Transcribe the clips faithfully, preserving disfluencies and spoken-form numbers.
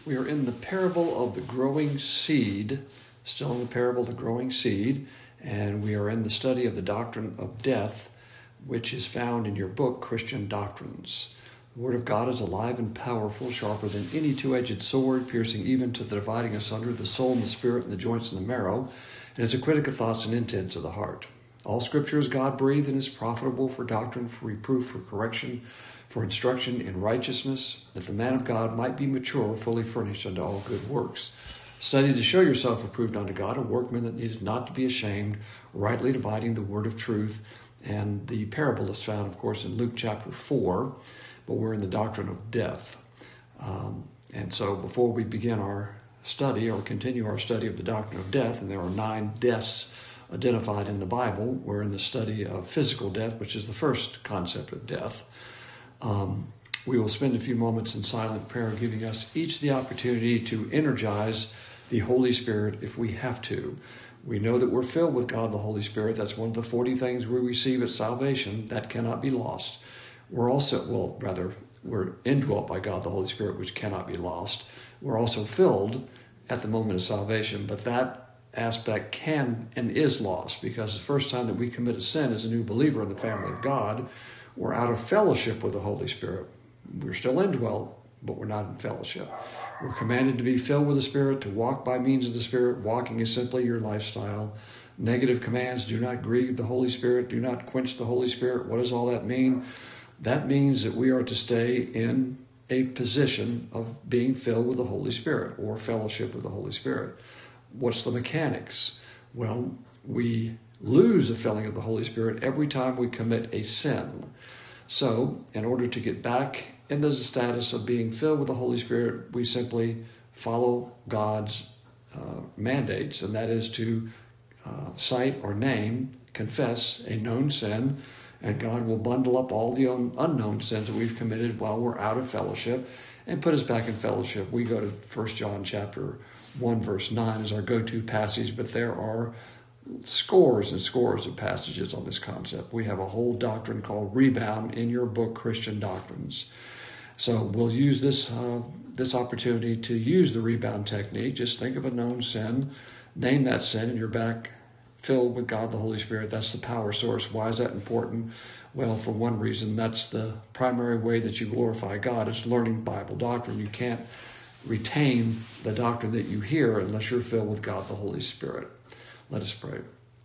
We are in the parable of the growing seed, still in the parable of the growing seed, and we are in the study of the doctrine of death, which is found in your book, Christian Doctrines. The Word of God is alive and powerful, sharper than any two-edged sword, piercing even to the dividing asunder the soul and the spirit and the joints and the marrow, and is a critic of thoughts and intents of the heart. All Scripture is God-breathed and is profitable for doctrine, for reproof, for correction, for instruction in righteousness, that the man of God might be mature, fully furnished unto all good works. Study to show yourself approved unto God, a workman that needeth not to be ashamed, rightly dividing the word of truth. And the parable is found, of course, in Luke chapter four, but we're in the doctrine of death. Um, and so before we begin our study or continue our study of the doctrine of death, and there are nine deaths identified in the Bible, we're in the study of physical death, which is the first concept of death. Um, we will spend a few moments in silent prayer, giving us each the opportunity to energize the Holy Spirit if we have to. We know that we're filled with God the Holy Spirit. That's one of the forty things we receive at salvation. That cannot be lost. We're also, well, rather, we're indwelt by God the Holy Spirit, which cannot be lost. We're also filled at the moment of salvation, but that aspect can and is lost, because the first time that we commit a sin as a new believer in the family of God, we're out of fellowship with the Holy Spirit. We're still indwelt, but we're not in fellowship. We're commanded to be filled with the Spirit, to walk by means of the Spirit. Walking is simply your lifestyle. Negative commands: do not grieve the Holy Spirit, do not quench the Holy Spirit. What does all that mean? That means that we are to stay in a position of being filled with the Holy Spirit or fellowship with the Holy Spirit. What's the mechanics? Well, we lose the filling of the Holy Spirit every time we commit a sin. So, in order to get back in the status of being filled with the Holy Spirit, we simply follow God's uh, mandates, and that is to uh, cite or name, confess a known sin, and God will bundle up all the un- unknown sins that we've committed while we're out of fellowship and put us back in fellowship. We go to First John chapter one, verse nine is our go-to passage, but there are scores and scores of passages on this concept. We have a whole doctrine called Rebound in your book, Christian Doctrines. So we'll use this uh, this opportunity to use the rebound technique. Just think of a known sin, name that sin, and you're back filled with God the Holy Spirit. That's the power source. Why is that important? Well, for one reason, that's the primary way that you glorify God, is learning Bible doctrine. You can't retain the doctrine that you hear unless you're filled with God the Holy Spirit. Let us pray.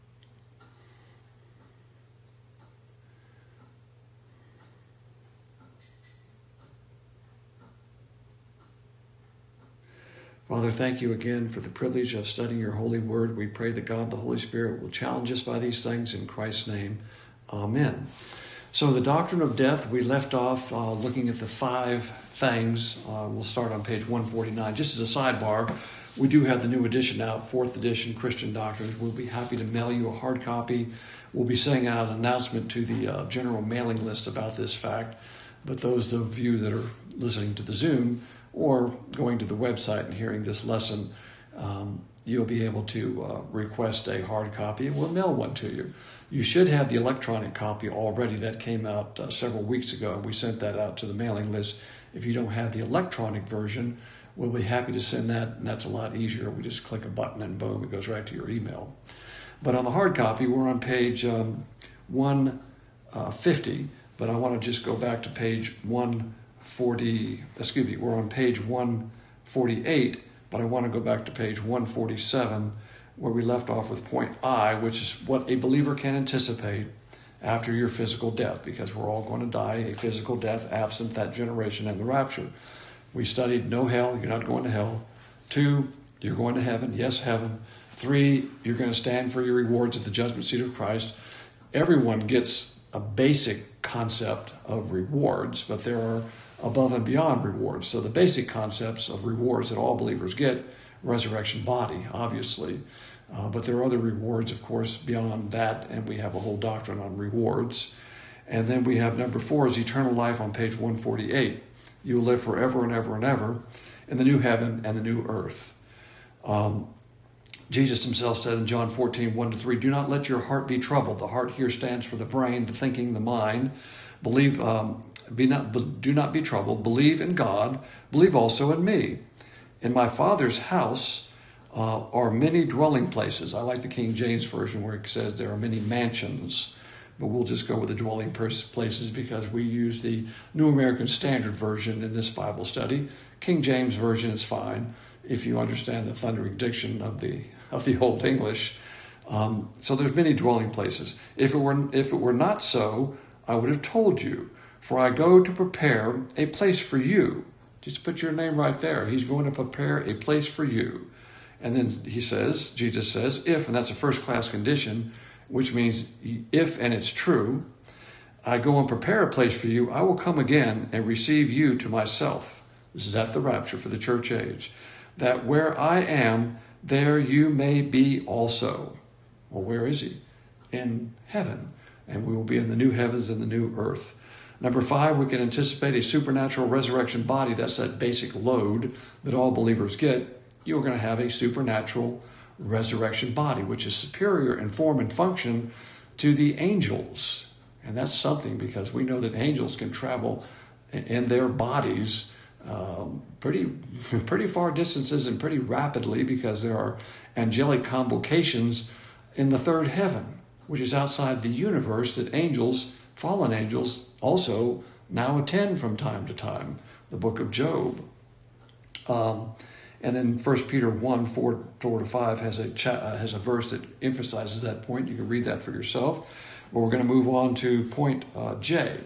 Father, thank you again for the privilege of studying your holy word. We pray that God the Holy Spirit will challenge us by these things in Christ's name. Amen. So the doctrine of death, we left off uh, looking at the five things. Uh, we'll start on page one forty-nine. Just as a sidebar, we do have the new edition out, fourth edition, Christian Doctrines. We'll be happy to mail you a hard copy. We'll be sending out an announcement to the uh, general mailing list about this fact. But those of you that are listening to the Zoom or going to the website and hearing this lesson, um, you'll be able to uh, request a hard copy, and we'll mail one to you. You should have the electronic copy already. That came out uh, several weeks ago, and we sent that out to the mailing list. If you don't have the electronic version, we'll be happy to send that, and that's a lot easier. We just click a button and boom, it goes right to your email. But on the hard copy, we're on page um, one fifty, but I want to just go back to page one forty, excuse me, we're on page one forty-eight, but I want to go back to page one forty-seven, where we left off with point I, which is what a believer can anticipate after your physical death, because we're all going to die a physical death absent that generation and the rapture. We studied no hell, you're not going to hell. Two, you're going to heaven, yes, heaven. Three, you're going to stand for your rewards at the judgment seat of Christ. Everyone gets a basic concept of rewards, but there are above and beyond rewards. So the basic concepts of rewards that all believers get: resurrection body, obviously. Uh, but there are other rewards, of course, beyond that, and we have a whole doctrine on rewards. And then we have number four is eternal life on page one forty-eight. You will live forever and ever and ever in the new heaven and the new earth. Um, Jesus himself said in John fourteen, one to three, do not let your heart be troubled. The heart here stands for the brain, the thinking, the mind. Believe, um, be not, do not be troubled. Believe in God. Believe also in me. In my Father's house uh, are many dwelling places. I like the King James Version where it says there are many mansions, but we'll just go with the dwelling places because we use the New American Standard Version in this Bible study. King James Version is fine if you understand the thundering diction of the of the Old English. Um, so there's many dwelling places. If it were if it were not so, I would have told you. For I go to prepare a place for you. Just put your name right there. He's going to prepare a place for you. And then he says, Jesus says, if, and that's a first-class condition, which means if, and it's true, I go and prepare a place for you, I will come again and receive you to myself. This is at the rapture for the church age. That where I am, there you may be also. Well, where is he? In heaven. And we will be in the new heavens and the new earth. Number five, we can anticipate a supernatural resurrection body. That's that basic load that all believers get. You're going to have a supernatural resurrection body, which is superior in form and function to the angels. And that's something because we know that angels can travel in their bodies um, pretty, pretty far distances and pretty rapidly because there are angelic convocations in the third heaven, which is outside the universe that angels, fallen angels, also now attend from time to time. The book of Job. Um, and then First Peter one, four, four to five has a, cha- uh, has a verse that emphasizes that point. You can read that for yourself. But we're going to move on to point uh, J,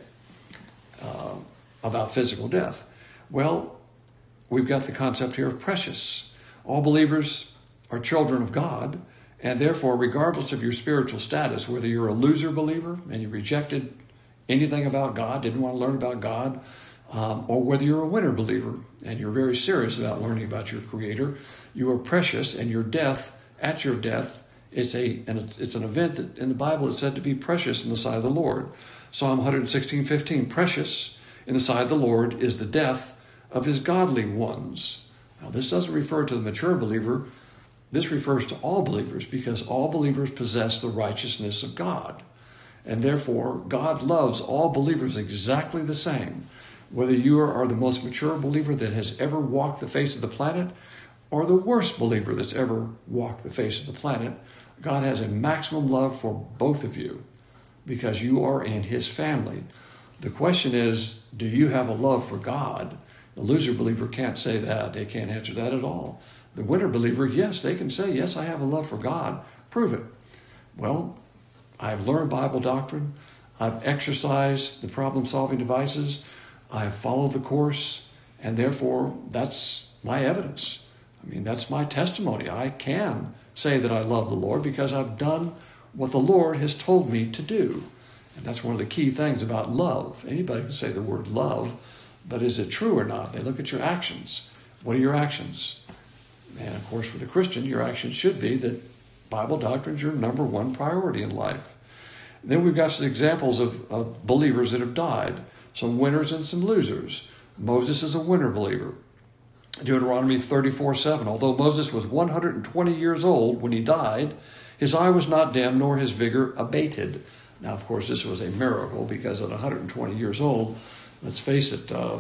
uh, about physical death. Well, we've got the concept here of precious. All believers are children of God, and therefore, regardless of your spiritual status, whether you're a loser believer and you rejected anything about God, didn't want to learn about God, um, or whether you're a winner believer and you're very serious about learning about your Creator, you are precious, and your death, at your death, it's a and it's, it's an event that in the Bible is said to be precious in the sight of the Lord. Psalm one sixteen, fifteen, precious in the sight of the Lord is the death of his godly ones. Now, this doesn't refer to the mature believer. This refers to all believers because all believers possess the righteousness of God. And therefore, God loves all believers exactly the same. Whether you are the most mature believer that has ever walked the face of the planet or the worst believer that's ever walked the face of the planet, God has a maximum love for both of you because you are in his family. The question is, do you have a love for God? The loser believer can't say that. They can't answer that at all. The winner believer, yes, they can say, yes, I have a love for God. Prove it. Well, I've learned Bible doctrine. I've exercised the problem-solving devices. I've followed the course, and therefore, that's my evidence. I mean, that's my testimony. I can say that I love the Lord because I've done what the Lord has told me to do. And that's one of the key things about love. Anybody can say the word love, but is it true or not? They look at your actions. What are your actions? And of course, for the Christian, your actions should be that Bible doctrine is your number one priority in life. And then we've got some examples of, of believers that have died, some winners and some losers. Moses is a winner believer. Deuteronomy thirty-four seven, although Moses was one hundred twenty years old when he died, his eye was not dim nor his vigor abated. Now, of course, this was a miracle because at one hundred twenty years old, let's face it, uh,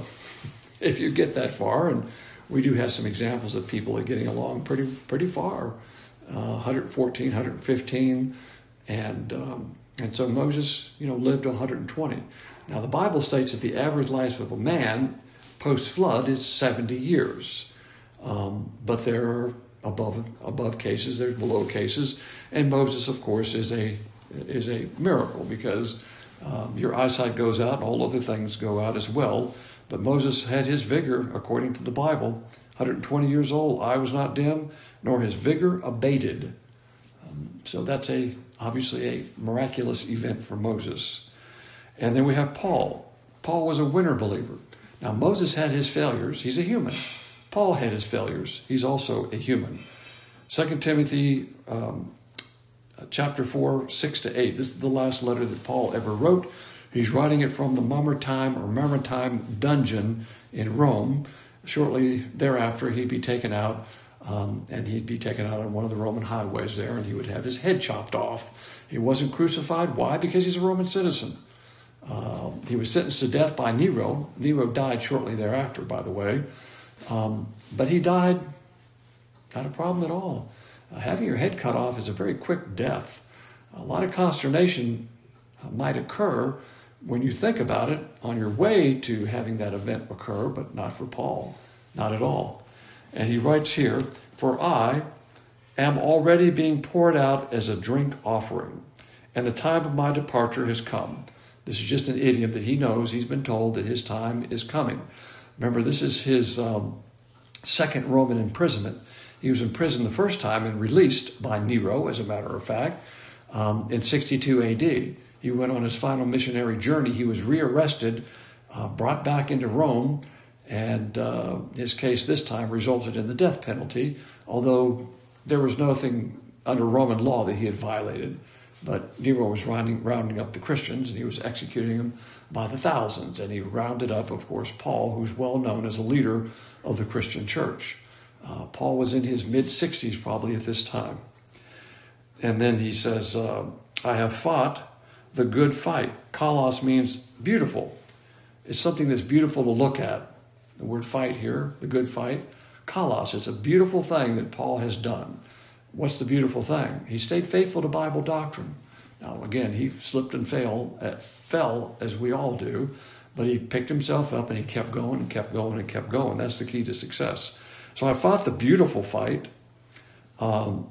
if you get that far, and we do have some examples of people that are getting along pretty pretty far, uh, one hundred fourteen, one hundred fifteen, and um, and so Moses, you know, lived to one hundred twenty. Now, the Bible states that the average life of a man post-flood is seventy years, um, but there are above above cases, there's below cases, and Moses, of course, is a is a miracle because um, your eyesight goes out and all other things go out as well. But Moses had his vigor, according to the Bible, one hundred twenty years old. Eye was not dim, nor his vigor abated. Um, so that's a obviously a miraculous event for Moses. And then we have Paul. Paul was a winner believer. Now, Moses had his failures. He's a human. Paul had his failures. He's also a human. Second Timothy um, chapter four, six to eight. This is the last letter that Paul ever wrote. He's writing it from the Mamertine or Mamertine dungeon in Rome. Shortly thereafter, he'd be taken out, um, and he'd be taken out on one of the Roman highways there, and he would have his head chopped off. He wasn't crucified. Why? Because he's a Roman citizen. Uh, he was sentenced to death by Nero. Nero died shortly thereafter, by the way. Um, but he died, not a problem at all. Uh, having your head cut off is a very quick death. A lot of consternation uh, might occur when you think about it on your way to having that event occur, but not for Paul, not at all. And he writes here, "For I am already being poured out as a drink offering, and the time of my departure has come." This is just an idiom that he knows. He's been told that his time is coming. Remember, this is his um, second Roman imprisonment. He was imprisoned the first time and released by Nero, as a matter of fact, um, in sixty-two A D. He went on his final missionary journey. He was rearrested, uh, brought back into Rome, and uh, his case this time resulted in the death penalty, although there was nothing under Roman law that he had violated. But Nero was rounding, rounding up the Christians, and he was executing them by the thousands. And he rounded up, of course, Paul, who's well known as a leader of the Christian church. Uh, Paul was in his mid-sixties probably at this time. And then he says, uh, I have fought the good fight. Kalos means beautiful. It's something that's beautiful to look at. The word fight here, the good fight. Kalos, it's a beautiful thing that Paul has done. What's the beautiful thing? He stayed faithful to Bible doctrine. Now, again, he slipped and fell, uh, fell as we all do, but he picked himself up and he kept going and kept going and kept going. That's the key to success. So I fought the beautiful fight. Um,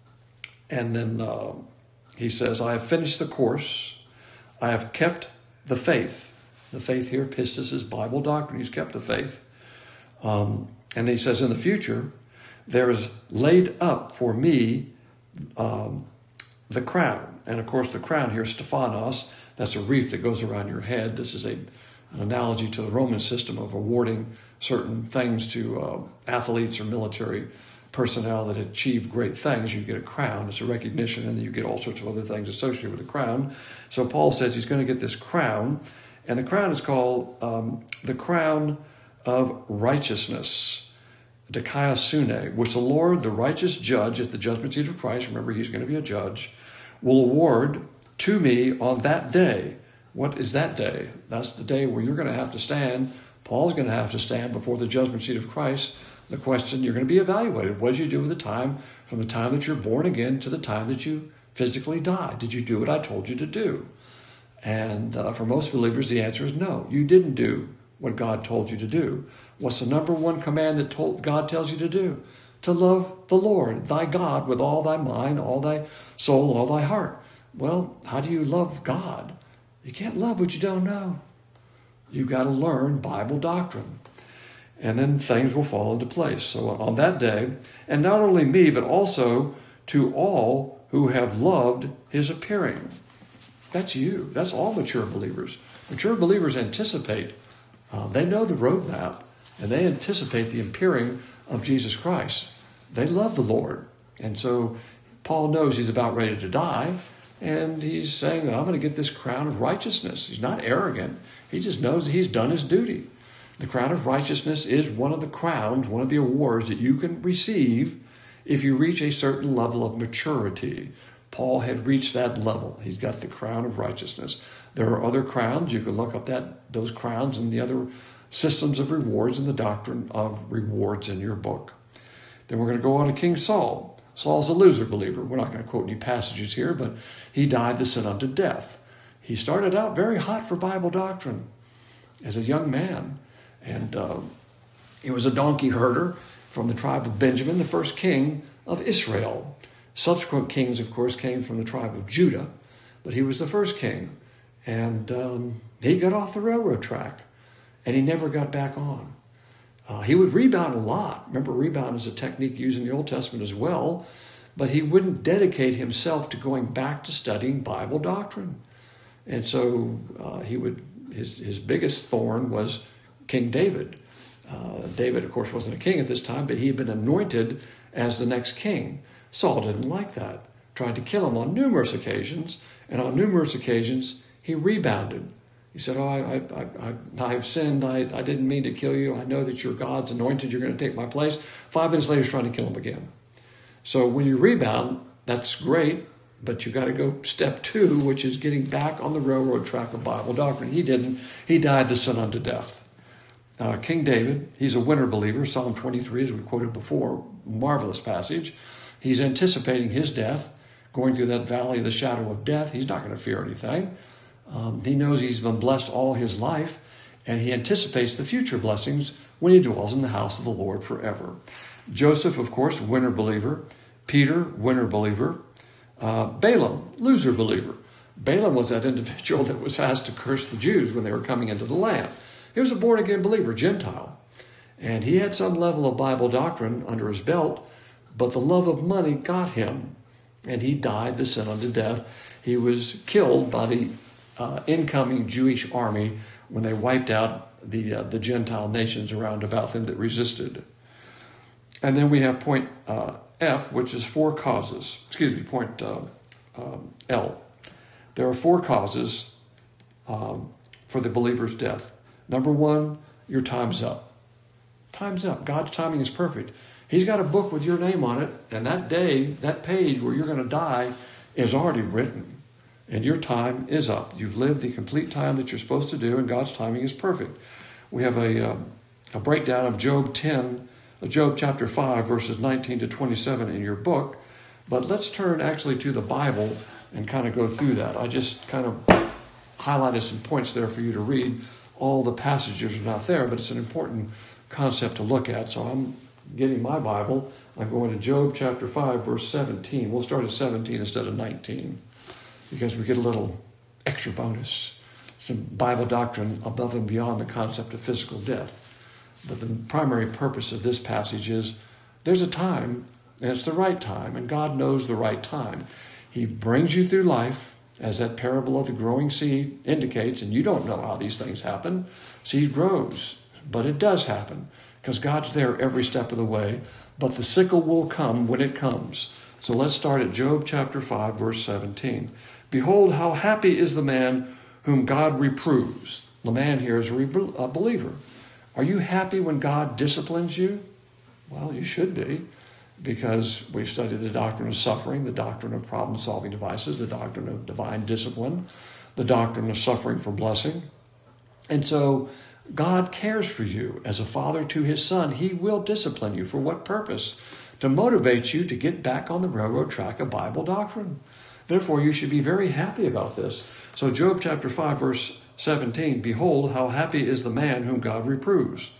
and then uh, he says, I have finished the course. I have kept the faith. The faith here, pistis, is Bible doctrine. He's kept the faith. Um, and he says, in the future, there is laid up for me um, the crown. And of course, the crown here, Stephanos, that's a wreath that goes around your head. This is a, an analogy to the Roman system of awarding certain things to uh, athletes or military personnel that achieve great things. You get a crown. It's a recognition, and you get all sorts of other things associated with the crown. So Paul says he's going to get this crown, and the crown is called um, the crown of righteousness, dikaiosune, which the Lord, the righteous judge at the judgment seat of Christ, remember he's going to be a judge, will award to me on that day. What is that day? That's the day where you're going to have to stand. Paul's going to have to stand before the judgment seat of Christ. The question, you're going to be evaluated. What did you do with the time, from the time that you're born again to the time that you physically die? Did you do what I told you to do? And uh, for most believers, the answer is no. You didn't do what God told you to do. What's the number one command that told, God tells you to do? To love the Lord, thy God, with all thy mind, all thy soul, all thy heart. Well, how do you love God? You can't love what you don't know. You've got to learn Bible doctrine. And then things will fall into place. So on that day, and not only me, but also to all who have loved his appearing. That's you. That's all mature believers. Mature believers anticipate. Uh, they know the roadmap, and they anticipate the appearing of Jesus Christ. They love the Lord. And so Paul knows he's about ready to die, and he's saying, I'm going to get this crown of righteousness. He's not arrogant. He just knows that he's done his duty. The crown of righteousness is one of the crowns, one of the awards that you can receive if you reach a certain level of maturity. Paul had reached that level. He's got the crown of righteousness. There are other crowns. You can look up that those crowns and the other systems of rewards and the doctrine of rewards in your book. Then we're going to go on to King Saul. Saul's a loser believer. We're not going to quote any passages here, but he died the sin unto death. He started out very hot for Bible doctrine as a young man. And uh, he was a donkey herder from the tribe of Benjamin, the first king of Israel. Subsequent kings, of course, came from the tribe of Judah, but he was the first king. And um, he got off the railroad track, and he never got back on. Uh, he would rebound a lot. Remember, rebound is a technique used in the Old Testament as well, but he wouldn't dedicate himself to going back to studying Bible doctrine. And so uh, he would his his biggest thorn was King David. Uh, David, of course, wasn't a king at this time, but he had been anointed as the next king. Saul didn't like that, tried to kill him on numerous occasions, and on numerous occasions, he rebounded. He said, oh, I, I, I, I have sinned. I, I didn't mean to kill you. I know that you're God's anointed. You're going to take my place. Five minutes later, he's trying to kill him again. So when you rebound, that's great, but you got to go step two, which is getting back on the railroad track of Bible doctrine. He didn't. He died the sin unto death. uh, King David, he's a winter believer. Psalm twenty-three, as we quoted before, marvelous passage. He's anticipating his death, going through that valley of the shadow of death. He's not going to fear anything. Um, he knows he's been blessed all his life, and he anticipates the future blessings when he dwells in the house of the Lord forever. Joseph, of course, winter believer. Peter, winter believer. Uh, Balaam, loser believer. Balaam was that individual that was asked to curse the Jews when they were coming into the land. He was a born-again believer, Gentile. And he had some level of Bible doctrine under his belt, but the love of money got him, and he died the sin unto death. He was killed by the uh, incoming Jewish army when they wiped out the uh, the Gentile nations around about them that resisted. And then we have point uh, F, which is four causes. Excuse me, point uh, um, L. There are four causes um, for the believer's death. Number one, your time's up. Time's up. God's timing is perfect. He's got a book with your name on it, and that day, that page where you're going to die is already written. And your time is up. You've lived the complete time that you're supposed to do, and God's timing is perfect. We have a, um, a breakdown of Job ten, uh, Job chapter five, verses nineteen to twenty-seven in your book. But let's turn actually to the Bible and kind of go through that. I just kind of highlighted some points there for you to read. All the passages are not there, but it's an important concept to look at. So I'm getting my Bible. I'm going to Job chapter five, verse seventeen. We'll start at seventeen instead of nineteen. Because we get a little extra bonus, some Bible doctrine above and beyond the concept of physical death. But the primary purpose of this passage is there's a time, and it's the right time, and God knows the right time. He brings you through life, as that parable of the growing seed indicates, and you don't know how these things happen. Seed grows, but it does happen, because God's there every step of the way, but the sickle will come when it comes. So let's start at Job chapter five, verse seventeen. Behold, how happy is the man whom God reproves. The man here is a believer. Are you happy when God disciplines you? Well, you should be, because we've studied the doctrine of suffering, the doctrine of problem-solving devices, the doctrine of divine discipline, the doctrine of suffering for blessing. And so God cares for you as a father to his son. He will discipline you. For what purpose? To motivate you to get back on the railroad track of Bible doctrine. Therefore, you should be very happy about this. So Job chapter five, verse seventeen, behold, how happy is the man whom God reproves.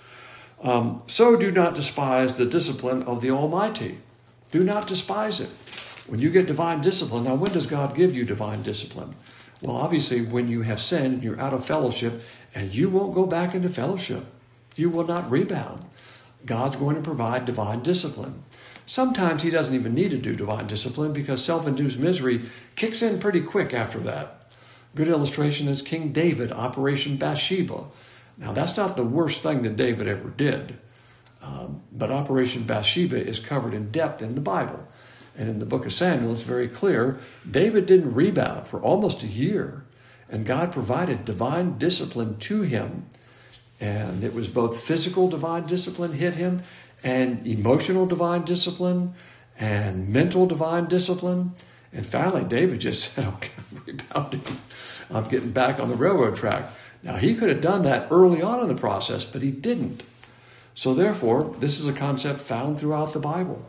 Um, so do not despise the discipline of the Almighty. Do not despise it. When you get divine discipline, now when does God give you divine discipline? Well, obviously, when you have sinned and you're out of fellowship, and you won't go back into fellowship. You will not rebound. God's going to provide divine discipline. Sometimes he doesn't even need to do divine discipline because self-induced misery kicks in pretty quick after that. Good illustration is King David, Operation Bathsheba. Now, that's not the worst thing that David ever did, um, but Operation Bathsheba is covered in depth in the Bible. And in the book of Samuel, it's very clear, David didn't rebound for almost a year, and God provided divine discipline to him. And it was both physical divine discipline hit him, and emotional divine discipline, and mental divine discipline. And finally, David just said, okay, I'm rebounding. I'm getting back on the railroad track. Now, he could have done that early on in the process, but he didn't. So therefore, this is a concept found throughout the Bible.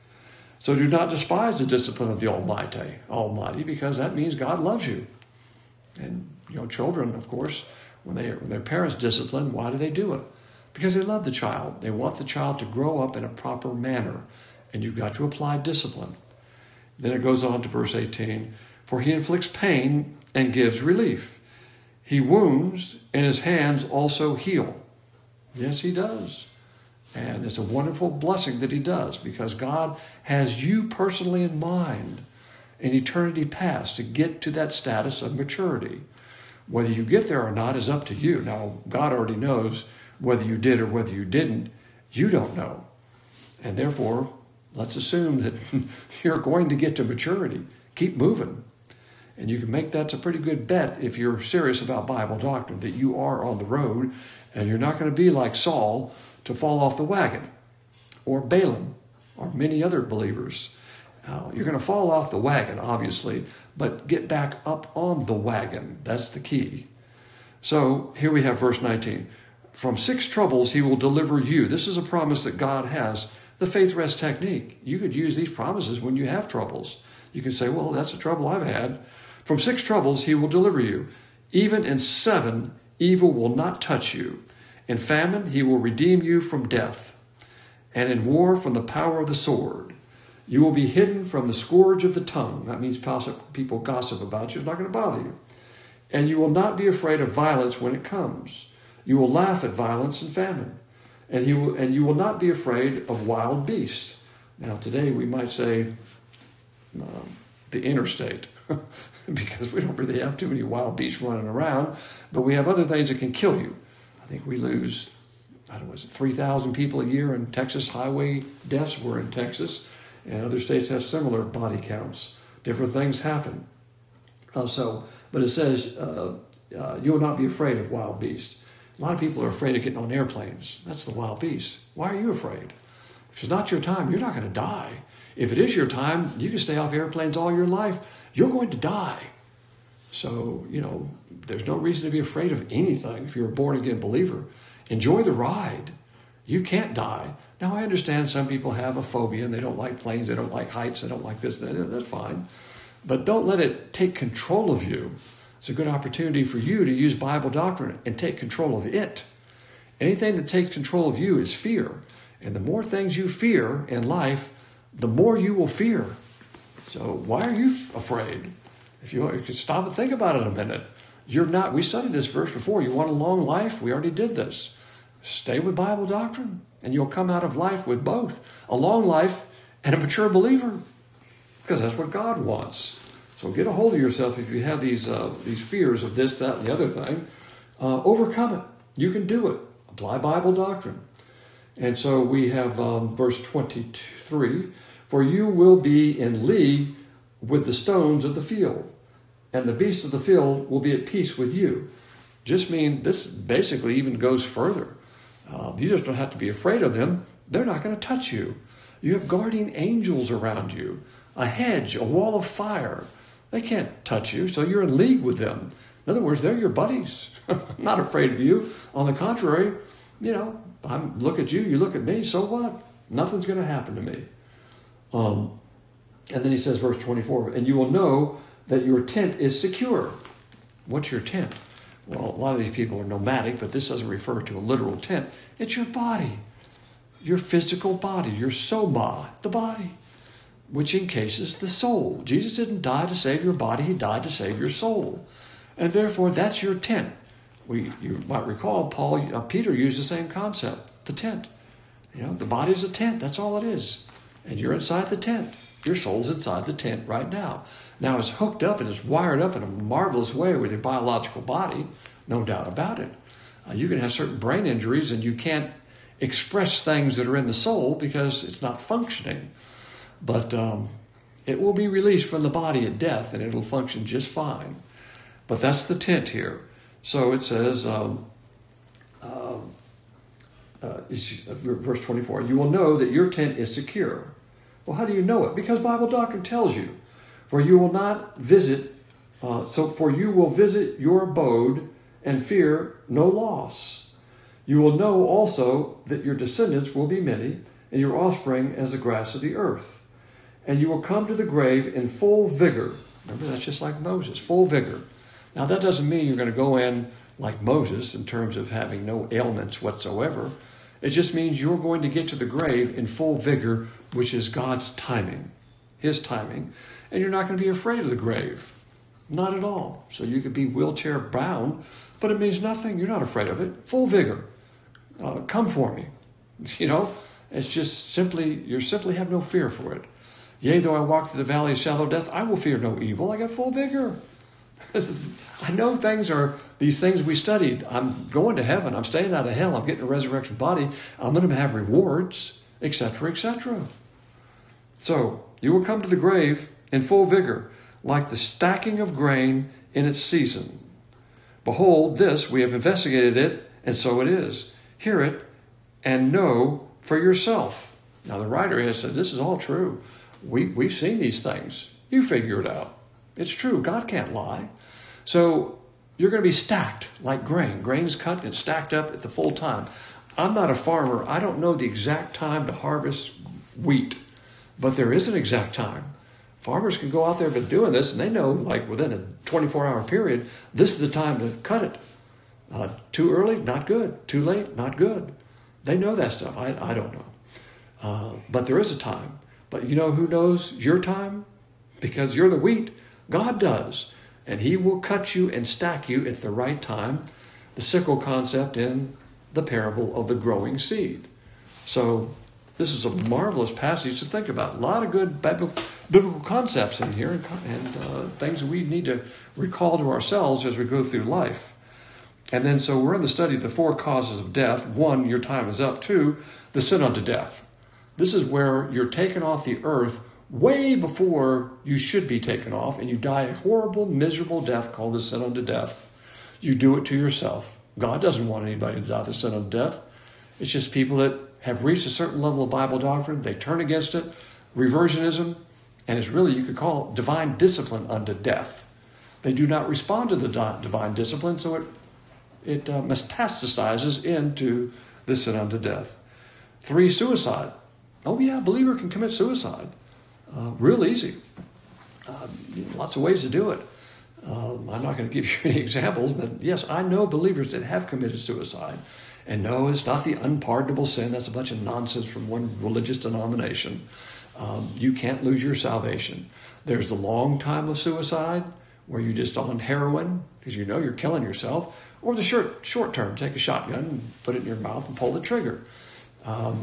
So do not despise the discipline of the Almighty, Almighty, because that means God loves you. And, you know, children, of course, when, they, when their parents discipline, why do they do it? Because they love the child. They want the child to grow up in a proper manner. And you've got to apply discipline. Then it goes on to verse eighteen. For he inflicts pain and gives relief. He wounds, and his hands also heal. Yes, he does. And it's a wonderful blessing that he does, because God has you personally in mind in eternity past to get to that status of maturity. Whether you get there or not is up to you. Now, God already knows whether you did or whether you didn't. You don't know. And therefore, let's assume that you're going to get to maturity. Keep moving. And you can make that a pretty good bet if you're serious about Bible doctrine, that you are on the road and you're not going to be like Saul to fall off the wagon, or Balaam, or many other believers. Uh, you're going to fall off the wagon, obviously, but get back up on the wagon. That's the key. So here we have verse nineteen. From six troubles he will deliver you. This is a promise that God has. The faith rest technique. You could use these promises when you have troubles. You can say, well, that's a trouble I've had. From six troubles he will deliver you. Even in seven, evil will not touch you. In famine he will redeem you from death. And in war from the power of the sword. You will be hidden from the scourge of the tongue. That means people gossip about you. It's not going to bother you. And you will not be afraid of violence when it comes. You will laugh at violence and famine. And, he will, and you will not be afraid of wild beasts. Now today we might say um, the interstate. Because we don't really have too many wild beasts running around. But we have other things that can kill you. I think we lose, I don't know, is it three thousand people a year in Texas highway deaths? We're in Texas. And other states have similar body counts. Different things happen. Uh, so, but it says, uh, uh, you will not be afraid of wild beasts. A lot of people are afraid of getting on airplanes. That's the wild beast. Why are you afraid? If it's not your time, you're not going to die. If it is your time, you can stay off airplanes all your life. You're going to die. So, you know, there's no reason to be afraid of anything if you're a born-again believer. Enjoy the ride. You can't die. Now, I understand some people have a phobia and they don't like planes, they don't like heights, they don't like this, that's fine. But don't let it take control of you. It's a good opportunity for you to use Bible doctrine and take control of it. Anything that takes control of you is fear. And the more things you fear in life, the more you will fear. So why are you afraid? If you, you could stop and think about it a minute. You're not, we studied this verse before. You want a long life? We already did this. Stay with Bible doctrine, and you'll come out of life with both a long life and a mature believer, because that's what God wants. So get a hold of yourself if you have these uh, these fears of this, that, and the other thing. Uh, overcome it. You can do it. Apply Bible doctrine. And so we have um, verse twenty-three, for you will be in league with the stones of the field, and the beasts of the field will be at peace with you. Just mean this basically even goes further. Uh, you just don't have to be afraid of them. They're not going to touch you. You have guardian angels around you, a hedge, a wall of fire. They can't touch you, so you're in league with them. In other words, they're your buddies. I'm not afraid of you. On the contrary, you know, I look at you, you look at me, so what? Nothing's going to happen to me. Um, and then he says, verse twenty-four, and you will know that your tent is secure. What's your tent? Well, a lot of these people are nomadic, but this doesn't refer to a literal tent. It's your body, your physical body, your soma, the body, which encases the soul. Jesus didn't die to save your body. He died to save your soul. And therefore, that's your tent. We, you might recall, Paul, uh, Peter used the same concept, the tent. You know, the body's a tent. That's all it is. And you're inside the tent. Your soul's inside the tent right now. Now it's hooked up and it's wired up in a marvelous way with your biological body, no doubt about it. Uh, you can have certain brain injuries and you can't express things that are in the soul because it's not functioning. But um, it will be released from the body at death and it'll function just fine. But that's the tent here. So it says, um, uh, uh, verse twenty-four, you will know that your tent is secure. Well, how do you know it? Because Bible doctrine tells you. For you will not visit, uh, so for you will visit your abode and fear no loss. You will know also that your descendants will be many, and your offspring as the grass of the earth. And you will come to the grave in full vigor. Remember, that's just like Moses, full vigor. Now, that doesn't mean you're going to go in like Moses in terms of having no ailments whatsoever. It just means you're going to get to the grave in full vigor, which is God's timing, his timing. And you're not going to be afraid of the grave. Not at all. So you could be wheelchair bound, but it means nothing. You're not afraid of it. Full vigor. Uh, come for me. You know, it's just simply, you simply have no fear for it. Yea, though I walk through the valley of shadow of death, I will fear no evil. I got full vigor. I know things are, these things we studied. I'm going to heaven. I'm staying out of hell. I'm getting a resurrection body. I'm going to have rewards, et cetera, et cetera. So you will come to the grave in full vigor, like the stacking of grain in its season. Behold, this, we have investigated it, and so it is. Hear it, and know for yourself. Now, the writer has said, this is all true. We, we've seen these things. You figure it out. It's true. God can't lie. So you're going to be stacked like grain. Grain's cut and stacked up at the full time. I'm not a farmer. I don't know the exact time to harvest wheat, but there is an exact time. Farmers can go out there and doing this, and they know, like within a twenty-four hour period, this is the time to cut it. Uh, too early, not good. Too late, not good. They know that stuff. I, I don't know. Uh, but there is a time. But you know who knows your time? Because you're the wheat. God does. And he will cut you and stack you at the right time. The sickle concept in the parable of the growing seed. So this is a marvelous passage to think about. A lot of good biblical concepts in here, and, and uh, things that we need to recall to ourselves as we go through life. And then so we're in the study of the four causes of death. One, your time is up. Two, the sin unto death. This is where you're taken off the earth way before you should be taken off, and you die a horrible, miserable death called the sin unto death. You do it to yourself. God doesn't want anybody to die the sin unto death. It's just people that have reached a certain level of Bible doctrine, they turn against it, reversionism, and it's really, you could call it divine discipline unto death. They do not respond to the divine discipline, so it it uh, metastasizes into the sin unto death. Three, suicide. Oh yeah, a believer can commit suicide. Uh, real easy. Uh, lots of ways to do it. Um, I'm not going to give you any examples, but yes, I know believers that have committed suicide. And no, it's not the unpardonable sin. That's a bunch of nonsense from one religious denomination. Um, you can't lose your salvation. There's the long time of suicide, where you're just on heroin, because you know you're killing yourself. Or the short, short term, take a shotgun and put it in your mouth and pull the trigger. Um,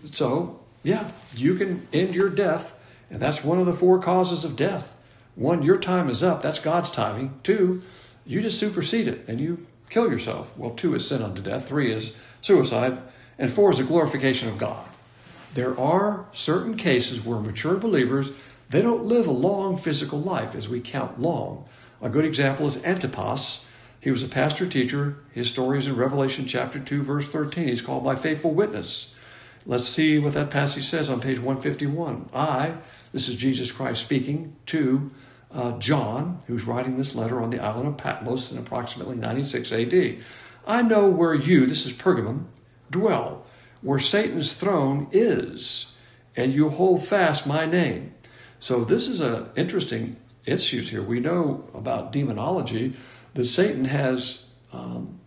so, yeah, you can end your death, and that's one of the four causes of death. One, your time is up. That's God's timing. Two, you just supersede it, and you kill yourself. Well, two is sin unto death. Three is suicide. And four is the glorification of God. There are certain cases where mature believers, they don't live a long physical life as we count long. A good example is Antipas. He was a pastor-teacher. His story is in Revelation chapter two, verse thirteen. He's called my faithful witness. Let's see what that passage says on page one fifty-one. I, this is Jesus Christ speaking to uh, John, who's writing this letter on the island of Patmos in approximately ninety-six A D. I know where you, this is Pergamum, dwell, where Satan's throne is, and you hold fast my name. So this is an interesting issue here. We know about demonology that Satan has um,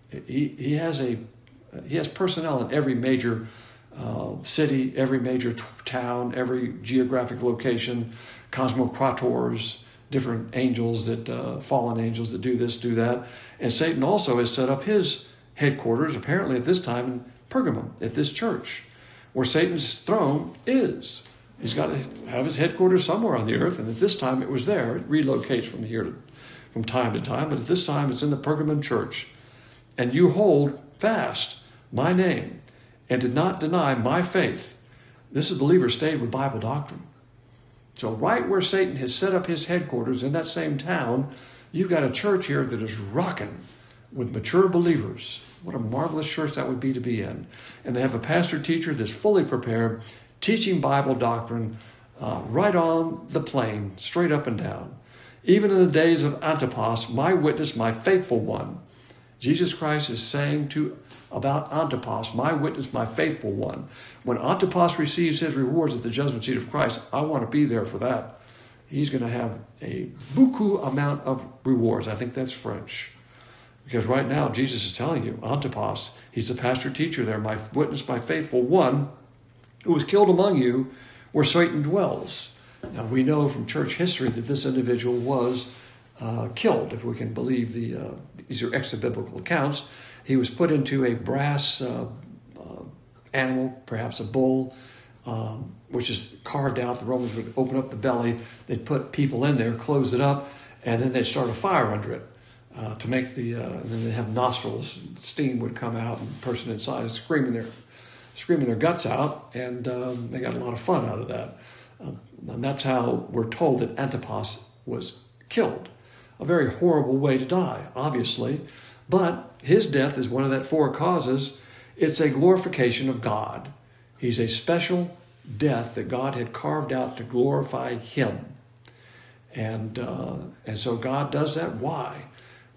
he he has a he has personnel in every major uh, city, every major t- town, every geographic location, cosmocrators, different angels that uh, fallen angels that do this, do that, and Satan also has set up his headquarters apparently at this time in Pergamum, at this church, where Satan's throne is. He's got to have his headquarters somewhere on the earth, and at this time it was there. It relocates from here to from time to time, but at this time it's in the Pergamon church. And you hold fast my name and did not deny my faith. This is believers stayed with Bible doctrine. So right where Satan has set up his headquarters in that same town, you've got a church here that is rocking with mature believers. What a marvelous church that would be to be in. And they have a pastor-teacher that's fully prepared, teaching Bible doctrine uh, right on the plane, straight up and down. Even in the days of Antipas, my witness, my faithful one. Jesus Christ is saying to about Antipas, my witness, my faithful one. When Antipas receives his rewards at the judgment seat of Christ, I want to be there for that. He's going to have a beaucoup amount of rewards. I think that's French. Because right now, Jesus is telling you, Antipas, he's the pastor-teacher there, my witness, my faithful one, who was killed among you where Satan dwells. Now, we know from church history that this individual was uh, killed, if we can believe the uh, these are extra-biblical accounts. He was put into a brass uh, uh, animal, perhaps a bull, um, which is carved out. The Romans would open up the belly. They'd put people in there, close it up, and then they'd start a fire under it uh, to make the, uh, and then they'd have nostrils. Steam would come out, and the person inside is screaming their, screaming their guts out, and um, they got a lot of fun out of that. Um, and that's how we're told that Antipas was killed. A very horrible way to die, obviously. But his death is one of that four causes. It's a glorification of God. He's a special death that God had carved out to glorify him. And uh, and so God does that. Why?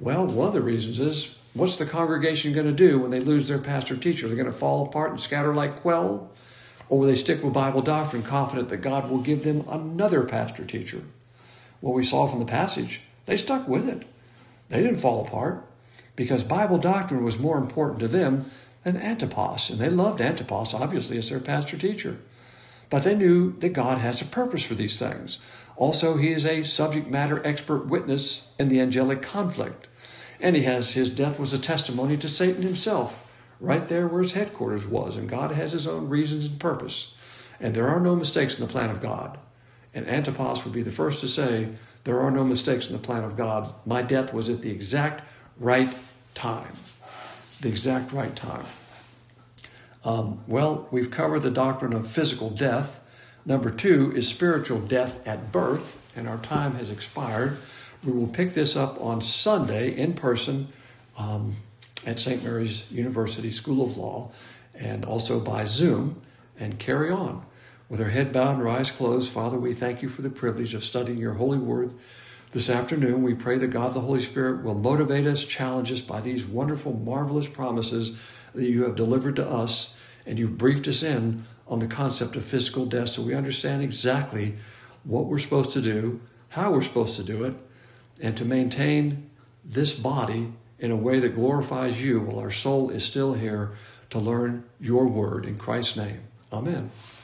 Well, one of the reasons is, what's the congregation going to do when they lose their pastor teacher? They're going to fall apart and scatter like quail? Or will they stick with Bible doctrine, confident that God will give them another pastor teacher? Well, we saw from the passage, they stuck with it. They didn't fall apart because Bible doctrine was more important to them than Antipas. And they loved Antipas, obviously, as their pastor teacher. But they knew that God has a purpose for these things. Also, he is a subject matter expert witness in the angelic conflict. And he has, his death was a testimony to Satan himself, right there where his headquarters was. And God has his own reasons and purpose. And there are no mistakes in the plan of God. And Antipas would be the first to say, there are no mistakes in the plan of God. My death was at the exact right time. The exact right time. Um, well, we've covered the doctrine of physical death. Number two is spiritual death at birth, and our time has expired. We will pick this up on Sunday in person um, at Saint Mary's University School of Law, and also by Zoom, and carry on. With our head bowed and our eyes closed, Father, we thank you for the privilege of studying your holy word this afternoon. We pray that God the Holy Spirit will motivate us, challenge us by these wonderful, marvelous promises that you have delivered to us, and you've briefed us in on the concept of physical death, so we understand exactly what we're supposed to do, how we're supposed to do it, and to maintain this body in a way that glorifies you while our soul is still here to learn your word. In Christ's name, amen.